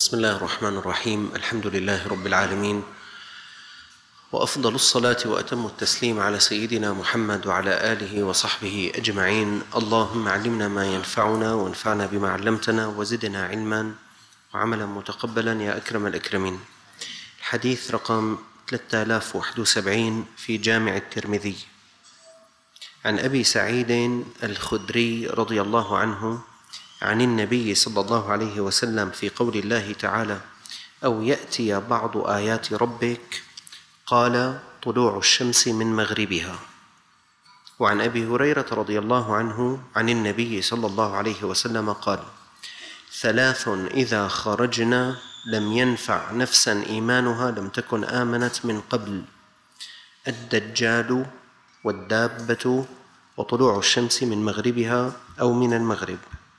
بسم الله الرحمن الرحيم. الحمد لله رب العالمين، وأفضل الصلاة وأتم التسليم على سيدنا محمد وعلى آله وصحبه أجمعين. اللهم علمنا ما ينفعنا وانفعنا بما علمتنا وزدنا علما وعملا متقبلا يا أكرم الأكرمين. الحديث رقم 3071 في جامع الترمذي عن أبي سعيد الخدري رضي الله عنه عن النبي صلى الله عليه وسلم في قول الله تعالى: أو يأتي بعض آيات ربك قال طلوع الشمس من مغربها. وعن أبي هريرة رضي الله عنه عن النبي صلى الله عليه وسلم قال: ثلاث إذا خرجنا لم ينفع نفسا إيمانها لم تكن آمنت من قبل: الدجال والدابة وطلوع الشمس من مغربها أو من المغرب.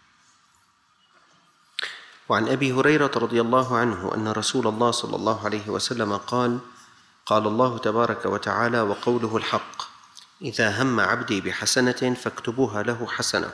وعن أبي هريرة رضي الله عنه أن رسول الله صلى الله عليه وسلم قال: قال الله تبارك وتعالى وقوله الحق: إذا هم عبدي بحسنة فاكتبوها له حسنة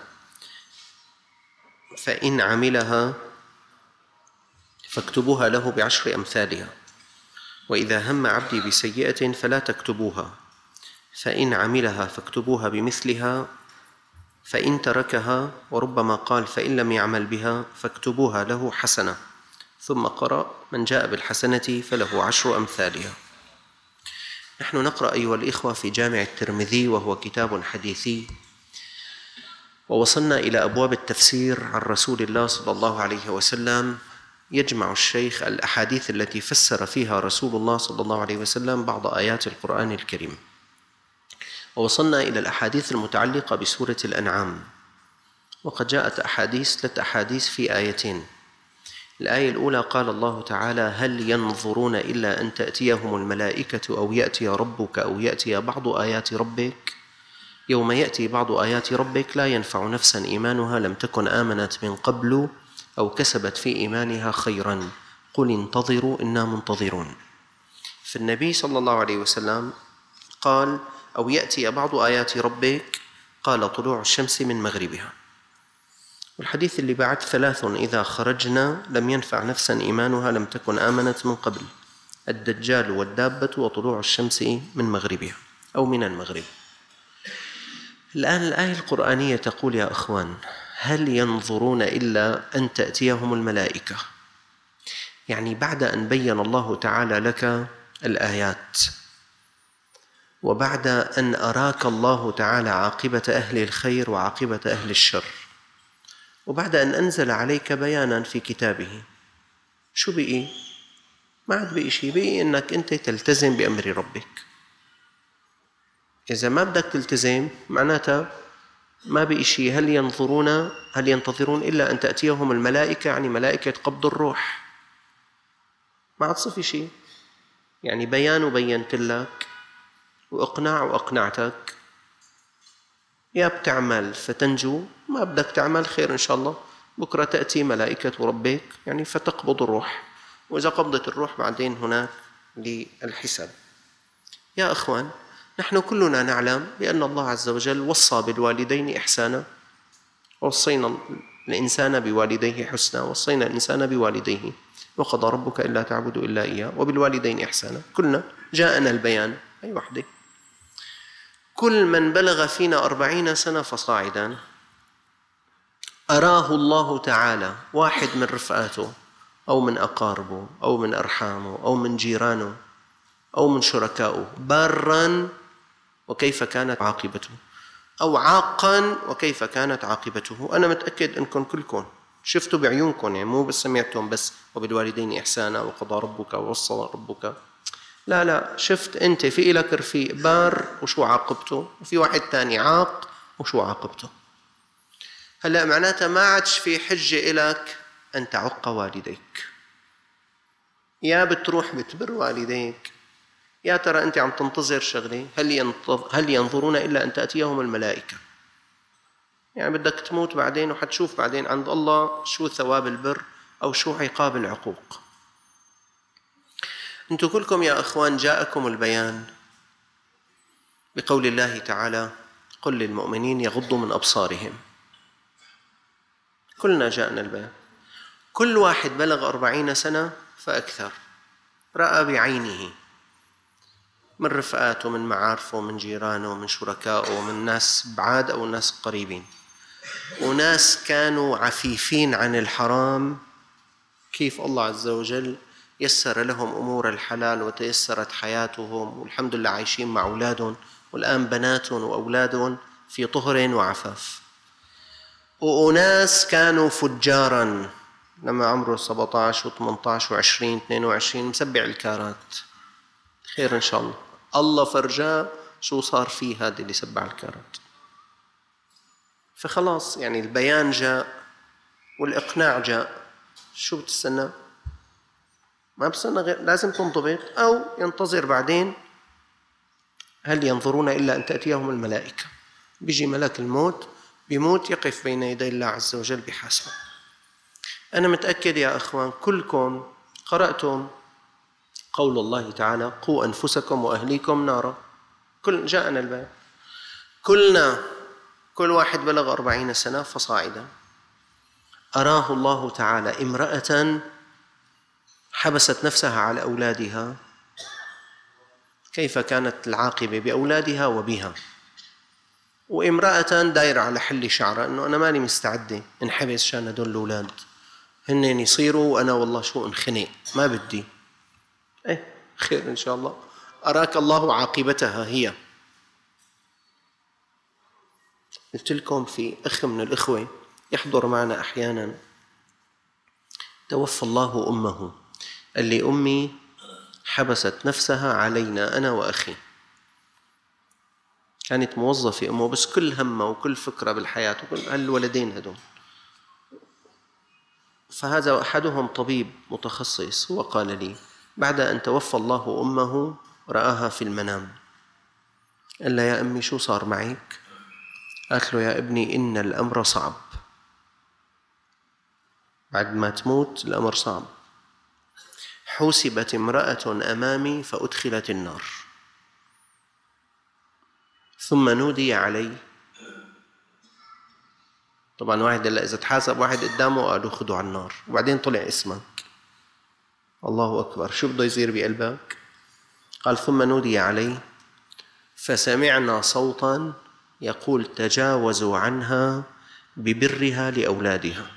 فإن عملها فاكتبوها له بعشر أمثالها، وإذا هم عبدي بسيئة فلا تكتبوها فإن عملها فاكتبوها بمثلها فإن تركها، وربما قال فإن لم يعمل بها فاكتبوها له حسنة، ثم قرأ: من جاء بالحسنة فله عشر أمثالها. نحن نقرأ أيها الإخوة في جامع الترمذي، وهو كتاب حديثي، ووصلنا إلى أبواب التفسير عن رسول الله صلى الله عليه وسلم. يجمع الشيخ الأحاديث التي فسر فيها رسول الله صلى الله عليه وسلم بعض آيات القرآن الكريم، ووصلنا إلى الأحاديث المتعلقة بسورة الأنعام، وقد جاءت ثلاث أحاديث في آيتين. الآية الأولى قال الله تعالى: هل ينظرون إلا أن تأتيهم الملائكة أو يأتي ربك أو يأتي بعض آيات ربك يوم يأتي بعض آيات ربك لا ينفع نفسا إيمانها لم تكن آمنت من قبل أو كسبت في إيمانها خيرا قل انتظروا إنا منتظرون. فالنبي صلى الله عليه وسلم قال: أو يأتي بعض آيات ربك قال طلوع الشمس من مغربها. والحديث اللي بعد: ثلاث إذا خرجنا لم ينفع نفسا إيمانها لم تكن آمنت من قبل: الدجال والدابة وطلوع الشمس من مغربها أو من المغرب. الآن الآية القرآنية تقول يا أخوان: هل ينظرون إلا أن تأتيهم الملائكة؟ يعني بعد أن بين الله تعالى لك الآيات، وبعد أن أراك الله تعالى عاقبة أهل الخير وعاقبة أهل الشر، وبعد أن أنزل عليك بيانا في كتابه، شو بقي؟ ما عاد بقي شيء، بقي أنك أنت تلتزم بأمر ربك. إذا ما بدك تلتزم معناتها ما بقي شيء. هل ينتظرون إلا أن تأتيهم الملائكة، يعني ملائكة قبض الروح، ما عاد صفي شيء. يعني بيان وبينت لك، وإقناع وأقنعتك. يا بتعمل فتنجو، ما بدك تعمل خير إن شاء الله، بكرة تأتي ملائكة ربك يعني فتقبض الروح، وإذا قبضت الروح بعدين هناك للحساب. يا أخوان، نحن كلنا نعلم بأن الله عز وجل وصى بالوالدين إحسانا، وصينا الإنسان بوالديه حسنا، وصينا الإنسان بوالديه وقضى ربك إلا تعبدوا إلا إياه وبالوالدين إحسانا. كلنا جاءنا البيان، أي وحده. كل من بلغ فينا 40 سنة فصاعدا أراه الله تعالى واحد من رفقاته أو من أقاربه أو من أرحامه أو من جيرانه أو من شركائه بارا وكيف كانت عاقبته، أو عاقا وكيف كانت عاقبته. أنا متأكد أنكم كلكم شفتوا بعيونكم، يعني مو بس سمعتم بس وبالوالدين إحسانا وقضى ربك ووصى ربك. لا، شفت أنت في إلك رفيق بار وشو عاقبته، وفي واحد تاني عاق وشو عاقبته. هلأ معناتها ما عادش في حجة إلك أن تعق والديك، يا بتروح بتبر والديك. يا ترى أنت عم تنتظر شغلة؟ هل ينظرون إلا أن تأتيهم الملائكة؟ يعني بدك تموت بعدين وحتشوف بعدين عند الله شو ثواب البر أو شو عقاب العقوق. أنتم كلكم يا أخوان جاءكم البيان بقول الله تعالى: قل للمؤمنين يغضوا من أبصارهم. كلنا جاءنا البيان. كل واحد بلغ 40 سنة فأكثر رأى بعينه من رفقاته، من معارفه، من جيرانه، من شركائه، من ناس بعاد أو ناس قريبين، وناس كانوا عفيفين عن الحرام، كيف الله عز وجل يسر لهم أمور الحلال وتيسرت حياتهم، والحمد لله عايشين مع أولادهم، والآن بناتهم وأولادهم في طهر وعفاف. وأناس كانوا فجاراً لما عمره 17 و18 و20 22 مسبع الكارات. خير إن شاء الله، الله فرجاه شو صار فيه هذا اللي سبع الكارات. فخلاص يعني البيان جاء والإقناع جاء، شو بتستنى؟ ما بتستنى غير لازم تنضبط أو ينتظر بعدين. هل ينظرون إلا أن تأتيهم الملائكة؟ بيجي ملك الموت بيموت يقف بين يدي الله عز وجل بحاسبه. أنا متأكد يا أخوان كلكم قرأتم قول الله تعالى: قوا أنفسكم وأهليكم نارا. جاءنا الباب، كل واحد بلغ 40 سنة فصاعدا أراه الله تعالى امرأة حبست نفسها على أولادها، كيف كانت العاقبة بأولادها وبها، وامرأة دايرة على حل شعرها أنه أنا ماني مستعدة انحبس شان هدول الأولاد، هن يصيروا وأنا والله شو انخنق ما بدي. خير إن شاء الله، أراك الله عاقبتها هي. قلت لكم في أخ من الإخوة يحضر معنا أحيانا، توفى الله أمه، قال لي أمي حبست نفسها علينا أنا وأخي، كانت موظفة أمه بس كل همه وكل فكرة بالحياة وكل هالولدين هدول. فهذا أحدهم طبيب متخصص، هو قال لي بعد أن توفى الله أمه رآها في المنام، قال لها يا أمي شو صار معك؟ قالت له يا ابني إن الأمر صعب، بعد ما تموت الأمر صعب. حوسبت امرأة أمامي فأدخلت النار، ثم نودي علي. طبعا واحد هلا إذا تحاسب واحد قدامه قالوا خذوا على النار، وبعدين طلع اسمك. الله أكبر، شو بده يصير بقلبك؟ قال ثم نودي علي فسمعنا صوتا يقول تجاوزوا عنها ببرها لأولادها،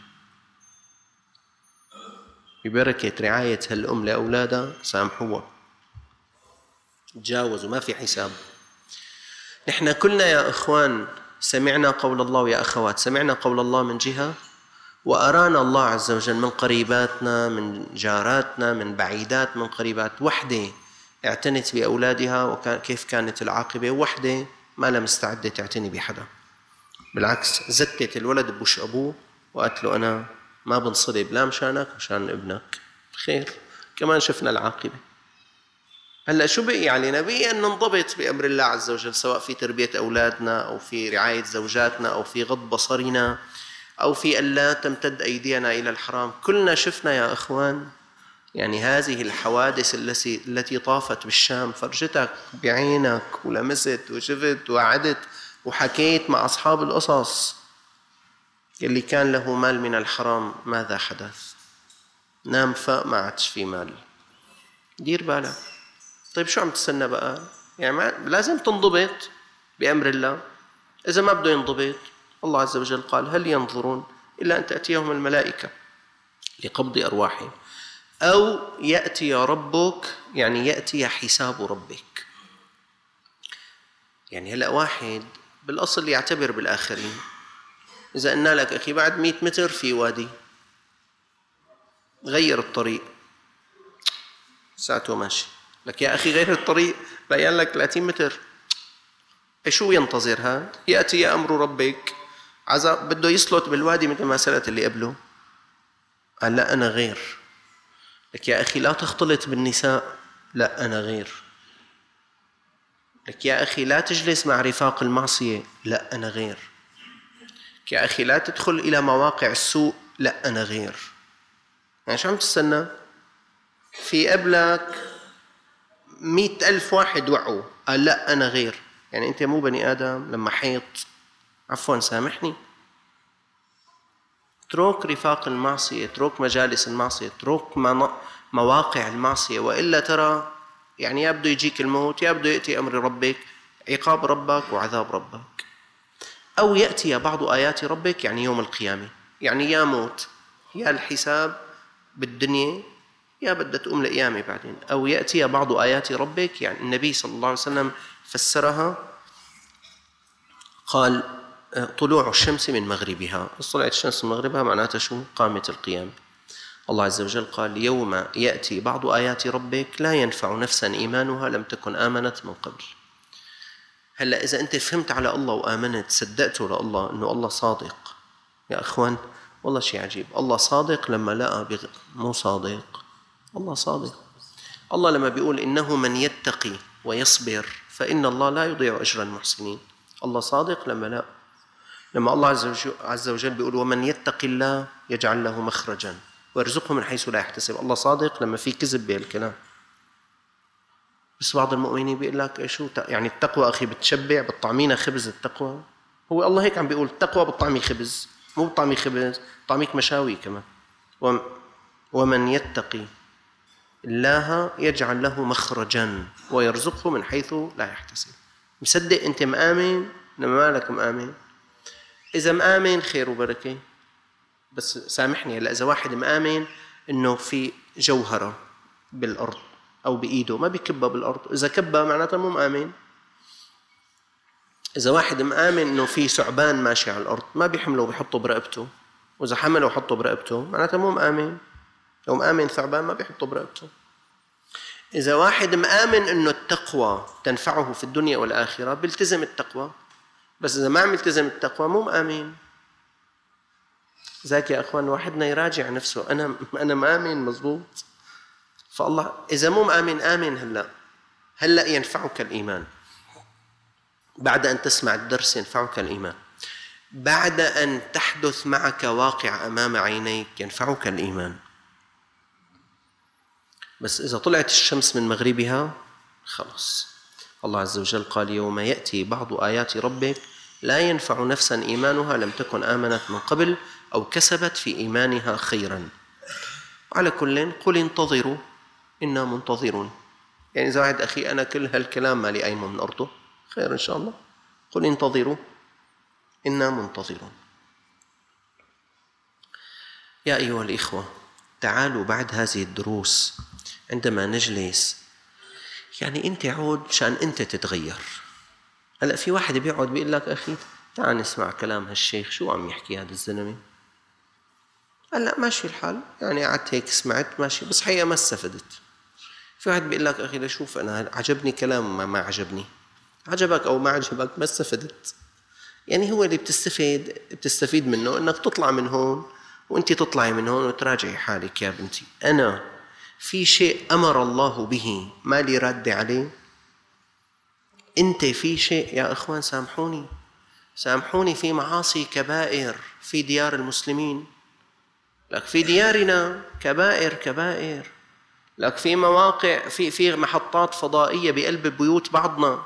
ببركة رعاية هالأم لأولادها سامحوها، تجاوزوا ما في حساب. نحن كلنا يا إخوان سمعنا قول الله، ويا أخوات سمعنا قول الله من جهة، وأرانا الله عز وجل من قريباتنا، من جاراتنا، من بعيدات، من قريبات. وحدة اعتنت بأولادها وكيف كانت العاقبة، وحدة ما لم مستعدة تعتني بحدا، بالعكس زتت الولد بوش أبوه وقالت له أنا ما بنصلب لا مشانك مشان ابنك. خير كمان شفنا العاقبة. هلأ شو بقي علينا؟ بقي أن ننضبط بأمر الله عز وجل، سواء في تربية أولادنا أو في رعاية زوجاتنا أو في غض بصرنا أو في ألا تمتد أيدينا إلى الحرام. كلنا شفنا يا أخوان يعني هذه الحوادث التي طافت بالشام، فرجتك بعينك ولمست وشفت وعدت وحكيت مع أصحاب القصص. اللي كان له مال من الحرام ماذا حدث؟ نام فاق ما عادش في مال. دير بالك. طيب شو عم تستنى بقى؟ يعني لازم تنضبط بأمر الله. إذا ما بده ينضبط، الله عز وجل قال هل ينظرون إلا أن تأتيهم الملائكة لقبض أرواحهم أو يأتي ربك، يعني يأتي حساب ربك. يعني هلأ واحد بالأصل يعتبر بالآخرين، إذا قلنا لك أخي بعد 100 متر في وادي، غير الطريق، ساعته ماشي لك يا أخي غير الطريق، بيان لك 30 متر، شو ينتظر هذا؟ يأتي أمر ربك، عذاب بده يسلط بالوادي مثل ما سلت اللي قبله. قال لا أنا غير. لك يا أخي لا تختلط بالنساء، لا أنا غير. لك يا أخي لا تجلس مع رفاق المعصية، لا أنا غير. لك يا أخي لا تدخل إلى مواقع السوء، لا أنا غير. يعني شو عم تستنى؟ في قبلك 100,000 واحد وعوا، قال لا أنا غير. يعني أنت مو بني آدم لما حيط عفوا سامحني اترك رفاق المعصية، اترك مجالس المعصية، اترك مواقع المعصية، وإلا ترى يعني يا بده يجيك الموت يا بده يأتي أمر ربك، عقاب ربك وعذاب ربك، أو يأتي بعض آيات ربك يعني يوم القيامة، يعني يا موت يا الحساب بالدنيا يا بدها تقوم القيامة بعدين، أو يأتي بعض آيات ربك يعني النبي صلى الله عليه وسلم فسرها قال طلوع الشمس من مغربها، طلعت الشمس من مغربها معناتها شو؟ قامت القيامة. الله عز وجل قال يوم يأتي بعض آيات ربك لا ينفع نفسا إيمانها لم تكن آمنت من قبل. هلأ إذا أنت فهمت على الله وآمنت صدقته لله أنه الله صادق، يا أخوان والله شيء عجيب، الله صادق لما لقى مو صادق، الله صادق. الله لما بيقول إنه من يتقي ويصبر فإن الله لا يضيع أجر المحسنين، الله صادق لما لا، لما الله عز وجل بيقول ومن يتق الله يجعل له مخرجا ويرزقه من حيث لا يحتسب، الله صادق لما في كذب بهالكلام. بس بعض المؤمنين بيقول لك شو يعني التقوى أخي بتشبع بتطعمينا خبز التقوى، هو الله هيك عم بيقول التقوى بتطعمي خبز، مو بتطعمي خبز بتطعميك مشاوي كمان. ومن يتقي الله يجعل له مخرجا ويرزقه من حيث لا يحتسب. مصدق أنت مآمن لما مالك مآمن؟ إذا مآمن خير وبركة، بس سامحني هلا إذا واحد مآمن إنه في جوهرة بالأرض أو بإيده ما بيكبها بالأرض، إذا كبها معناتها مو مآمن. إذا واحد مآمن إنه في ثعبان ماشي على الأرض ما بيحمله وبيحطه برقبته، وإذا حمله وحطه برقبته معناتها مو مآمن. لو مآمن ثعبان ما بيحطه برقبته. إذا واحد مآمن إنه التقوى تنفعه في الدنيا والآخرة بيلتزم التقوى، بس إذا ما عم يلتزم التقوى مو مآمن. ذاك يا أخوان واحدنا يراجع نفسه، أنا مآمن مزبوط؟ فالله إذا مو مآمن آمن هلأ ينفعك الإيمان، بعد أن تسمع الدرس ينفعك الإيمان، بعد أن تحدث معك واقع أمام عينيك ينفعك الإيمان. بس إذا طلعت الشمس من مغربها خلص. الله عز وجل قال يوم يأتي بعض آيات ربك لا ينفع نفسا إيمانها لم تكن آمنت من قبل أو كسبت في إيمانها خيرا. على كل قل انتظروا إنا منتظرون. يعني إذا واحد أخي أنا كل هالكلام مالي قايمه من أرضه، خير إن شاء الله، قل انتظروا إنا منتظرون. يا أيها الإخوة تعالوا بعد هذه الدروس عندما نجلس يعني أنت عود شان أنت تتغير. هلأ في واحد بيقعد بيقول لك أخي تعال نسمع كلام هالشيخ شو عم يحكي هذا الزلمة، هلأ ماشي الحال يعني قعدت هيك سمعت ماشي بس حقيقة ما استفدت. في واحد بيقول لك أخي لشوف أنا عجبني كلام ما عجبني، عجبك أو ما عجبك ما استفدت. يعني هو اللي بتستفيد منه إنك تطلع من هون وأنت تطلعي من هون وتراجعي حالك. يا بنتي أنا في شيء أمر الله به ما لي راد عليه، أنت في شيء يا أخوان سامحوني في معاصي كبائر في ديار المسلمين، لك في ديارنا كبائر، لك في مواقع في محطات فضائية بقلب بيوت بعضنا،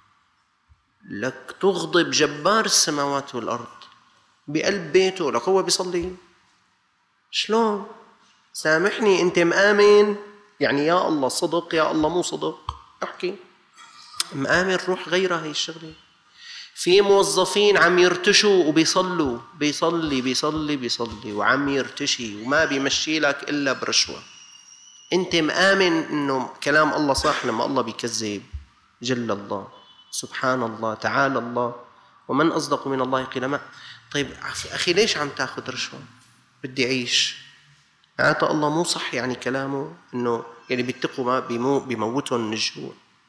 لك تغضب جبار السماوات والأرض بقلب بيته، لك هو بيصلي شلون؟ سامحني أنت مآمن يعني يا الله صدق يا الله مو صدق احكي مآمن روح غيرها هي الشغلة. في موظفين عم يرتشوا وبيصلوا بيصلي وعم يرتشي وما بيمشي لك إلا برشوة، أنت مآمن إنه كلام الله صح لما الله بيكذب؟ جل الله سبحان الله تعالى الله ومن أصدق من الله قيلا. طيب أخي ليش عم تاخذ رشوة؟ بدي أعيش معناتها الله مو صح يعني كلامه إنه يعني بيتقوا ما بيموتهم من الجوع.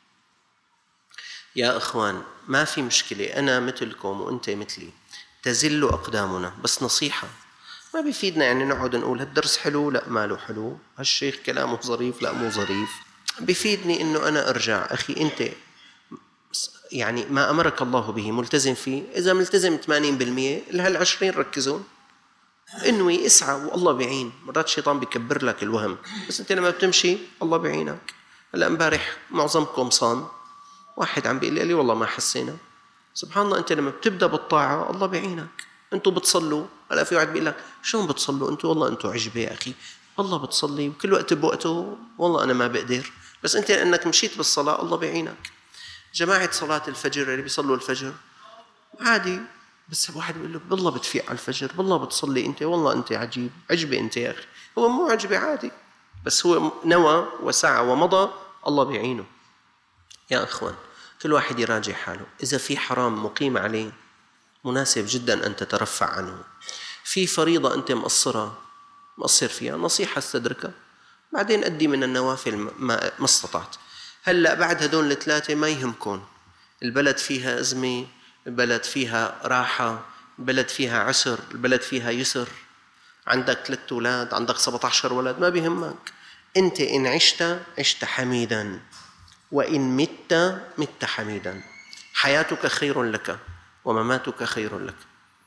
يا أخوان ما في مشكلة أنا مثلكم وأنت مثلي تزل أقدامنا، بس نصيحة ما بيفيدنا يعني نقعد نقول هالدرس حلو لا ماله حلو، هالشيخ كلامه ظريف لا مو ظريف. بيفيدني إنه أنا أرجع أخي أنت يعني ما أمرك الله به ملتزم فيه، إذا ملتزم 80% هال20 ركزون انوي اسعى والله بيعين. مرات الشيطان بيكبر لك الوهم بس انت لما بتمشي الله بيعينك. هلا امبارح معظمكم صام، واحد عم بيقول لي والله ما حسينا. سبحان الله انت لما بتبدا بالطاعه الله بيعينك، أنتوا بتصلوا. هلا في واحد بيقول لك شلون بتصلوا أنتوا؟ والله أنتوا عجبة يا أخي، والله بتصلي وكل وقت بوقته، والله أنا ما بقدر، بس أنت لأنك مشيت بالصلاة الله بيعينك. جماعة صلاة الفجر اللي بيصلوا الفجر عادي، بس واحد بيقول له بالله بتفيق على الفجر، بالله بتصلي أنت، والله أنت عجيب، عجبة أنت يا أخي. هو مو عجبة عادي، بس هو نوى وسعى ومضى، الله بيعينه. يا أخوان كل واحد يراجع حاله. إذا في حرام مقيم عليه مناسب جدا أن تترفع عنه. في فريضة أنت مقصر فيها، نصيحة استدركها، بعدين أدي من النوافل ما استطعت. هلأ بعد هدول الثلاثة ما يهمكن البلد فيها أزمة، البلد فيها راحة، البلد فيها عسر، البلد فيها يسر، عندك 3 أولاد، عندك 17 ولد، ما بيهمك. أنت إن عشت حميدا، وإن مت حميدا. حياتك خير لك ومماتك خير لك،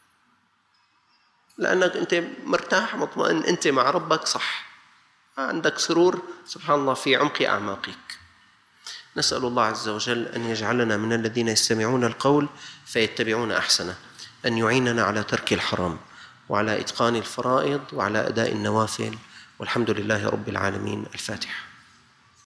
لأنك أنت مرتاح مطمئن، أنت مع ربك صح، عندك سرور سبحان الله في عمق أعماقك. نسأل الله عز وجل أن يجعلنا من الذين يستمعون القول فيتبعون أحسنه، أن يعيننا على ترك الحرام وعلى إتقان الفرائض وعلى أداء النوافل، والحمد لله رب العالمين. الفاتحة.